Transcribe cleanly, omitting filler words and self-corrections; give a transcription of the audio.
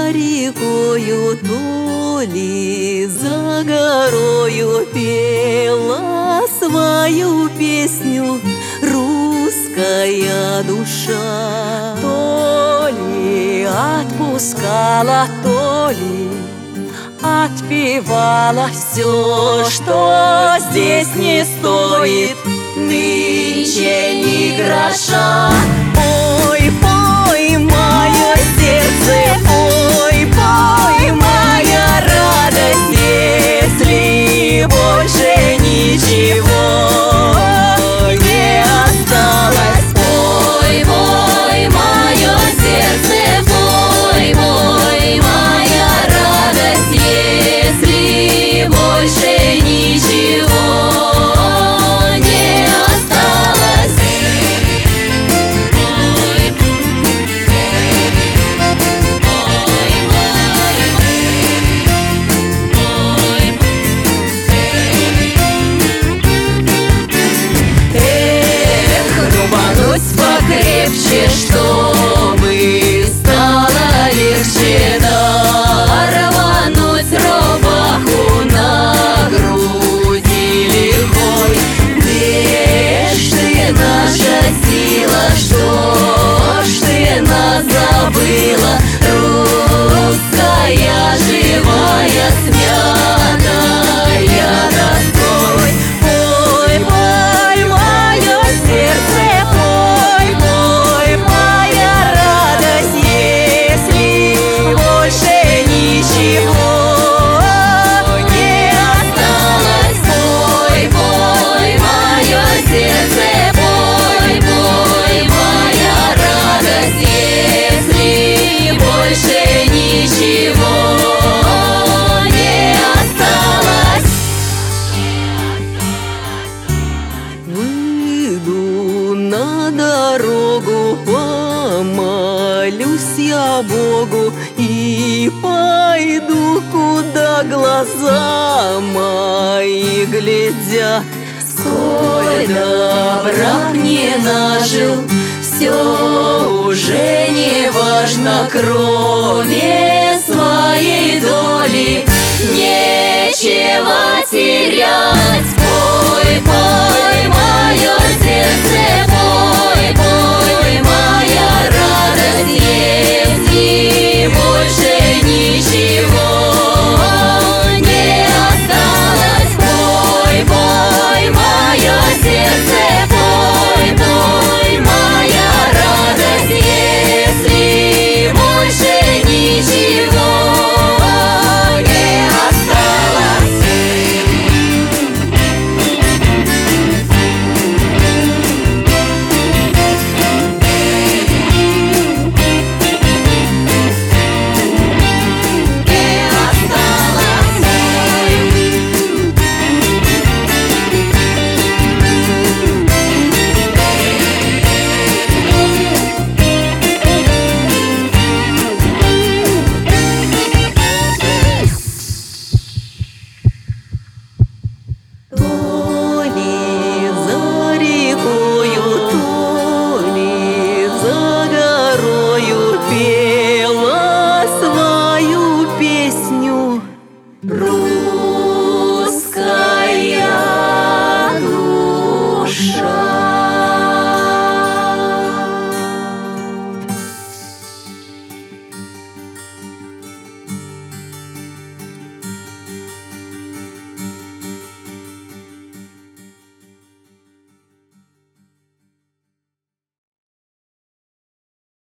рекою, то ли за горою пела свою песню русская душа. То ли отпускала, то ли отпевала все, что здесь не стоит нынче ни гроша. Ой, пой, мое сердце, ой, пой, моя радость, если больше ничего не осталось. Пой, пой, мое сердце, пой, пой, моя радость, если больше ничего не осталось. Покрепче, чтобы стало легче, да, рвануть рубаху на груди лихой. Где ж ты, наша сила, что ж ты нас забыла, русская живая, смятая тоской? Пой, пой, мое сердце, дорогу, помолюсь я Богу и пойду, куда глаза мои глядят. Сколь добра мне нажил, все уже не важно, кроме своей доли нечего терять.